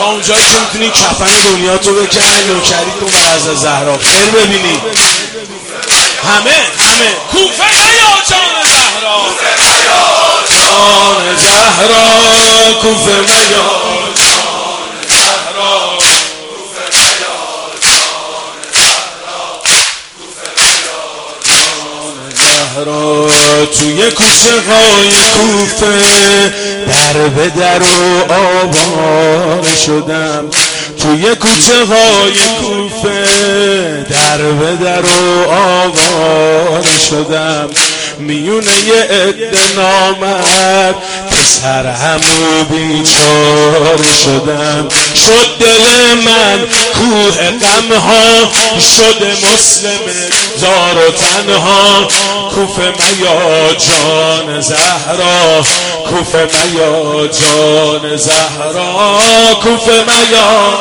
تا اونجایی که میتونی کفن دنیا تو بکنی نوکری کن بر از زهرا خیر ببینی. همه کوفه یا جان زهرا، جان زهرا کوفه یا جان زهرا، توی کوچه های کوفه در به در و آواره شدم، توی کوچه های کوفه در به در و آواره شدم، میونه یه عده نامرد پسر همو بیچاره شدم، شد دل من کوه غمها، شد مسلم زار و تنها، کوفه میا جان زهرا، کوفه میا جان زهرا، کوفه میا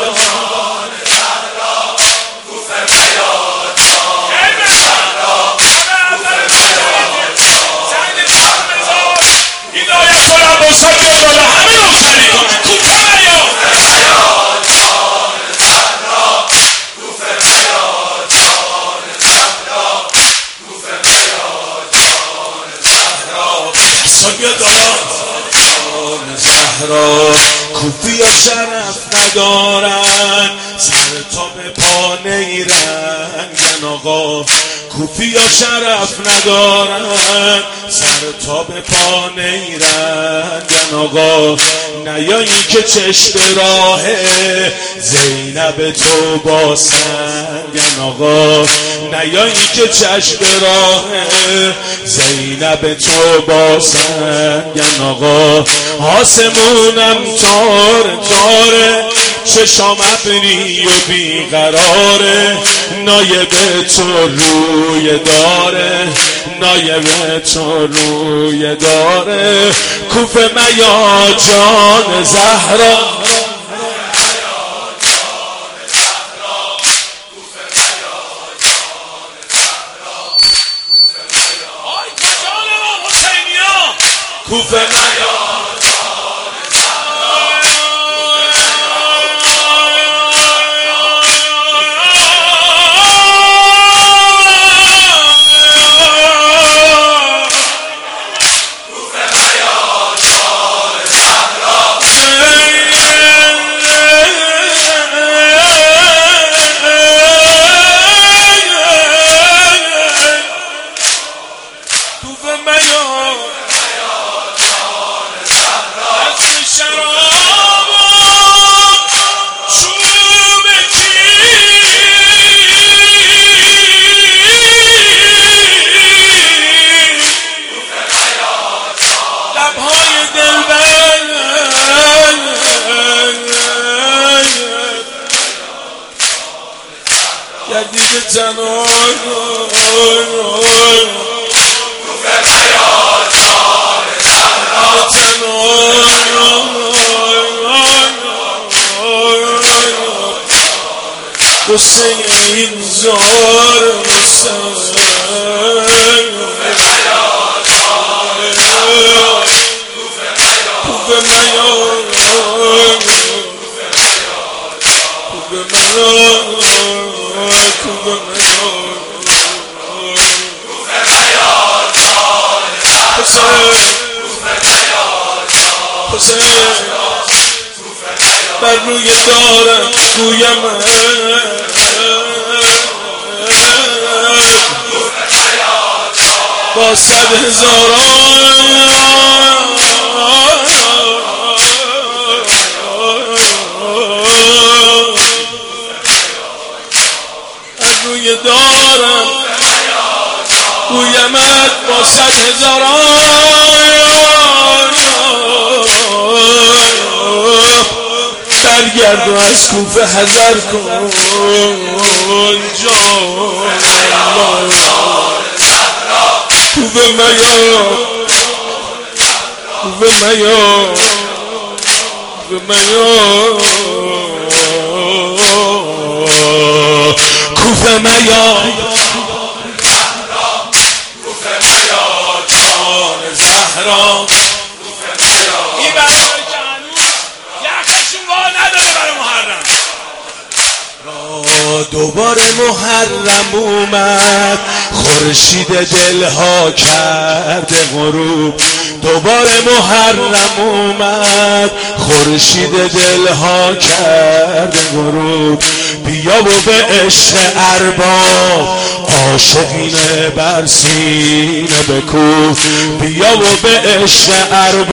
کوفی ها شرف ندارن سر تا به پا نیرنگن آقا، کوفی ها شرف ندارن سر تا به پا نیرنگن آقا، نیایی که چشم راه زینب تو با سنگن آقا، نیایی که چشم راه زینب تو با سنگن آقا، آسمونم تاره چشام ابری و بیقراره، نایب تو روی داره، نایب تو روی داره، کوفه میا جان زهرا، کوفه میا گردید تنان کوفه میا جان زهرا، حسین زار حسین کوفه میا بر روی دارم گویم با 100,000 از روی دارم گویمت با 100,000 برگرد و از کوفه حذر کن جان کوفه میا کوفه میا کوفه میا کوفه میا جان زهرا، این برای که هنوز یخشون وار نداره برای دوباره محرم اومد، خورشید دلها کرده غروب. دوباره محرم اومد، خورشید دلها کرده غروب. بیا و به عشق ارباب عاشقینه بر سینه بکوب. بیا و به عشق ارباب